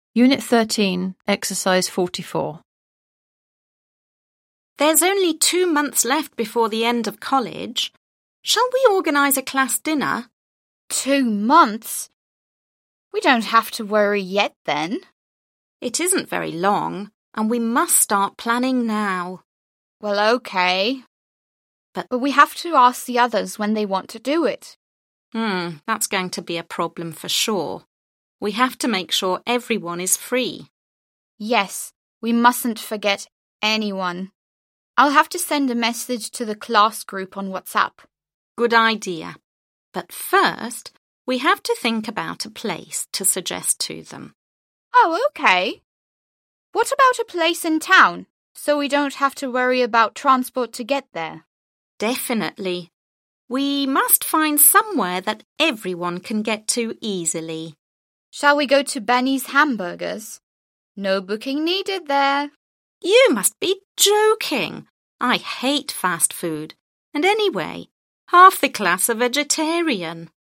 Unit 13, Exercise 44. There's only 2 months left before the end of college. Shall we organise a class dinner? 2 months? We don't have to worry yet then. It isn't very long, and we must start planning now. Well, okay. But we have to ask the others when they want to do it. That's going to be a problem for sure. We have to make sure everyone is free. Yes, we mustn't forget anyone. I'll have to send a message to the class group on WhatsApp. Good idea. But first, we have to think about a place to suggest to them. Oh, okay. What about a place in town, so we don't have to worry about transport to get there? Definitely. We must find somewhere that everyone can get to easily. Shall we go to Benny's Hamburgers? No booking needed there. You must be joking. I hate fast food. And anyway, half the class are vegetarian.